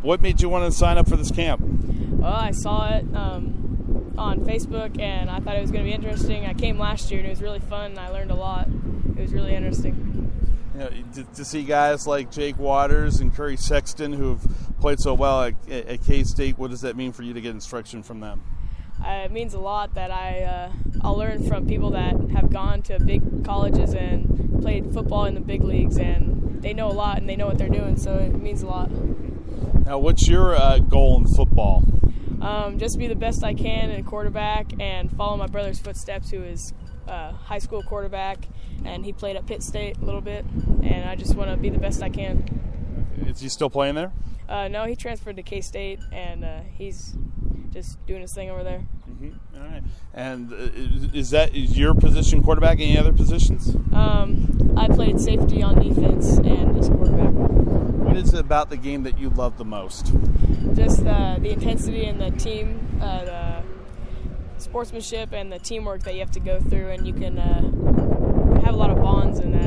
What made you want to sign up for this camp? Well, I saw it on Facebook, and I thought it was going to be interesting. I came last year, and it was really fun, and I learned a lot. It was really interesting. To see guys like Jake Waters and Curry Sexton who have played so well at K-State, what does that mean for you to get instruction from them? It means a lot that I'll learn from people that have gone to big colleges and played football in the big leagues, and they know a lot and they know what they're doing, so it means a lot. Now, what's your goal in football? Just be the best I can in quarterback and follow my brother's footsteps, who is a high school quarterback, and he played at Pitt State a little bit, and I just want to be the best I can. Is he still playing there? No, he transferred to K-State, and he's just doing his thing over there. Mm-hmm. All right. And is your position quarterback? Any other positions? I played safety on defense and just quarterback. What is it about the game that you love the most? Just the intensity and the team, the sportsmanship and the teamwork that you have to go through, and you can have a lot of bonds in that.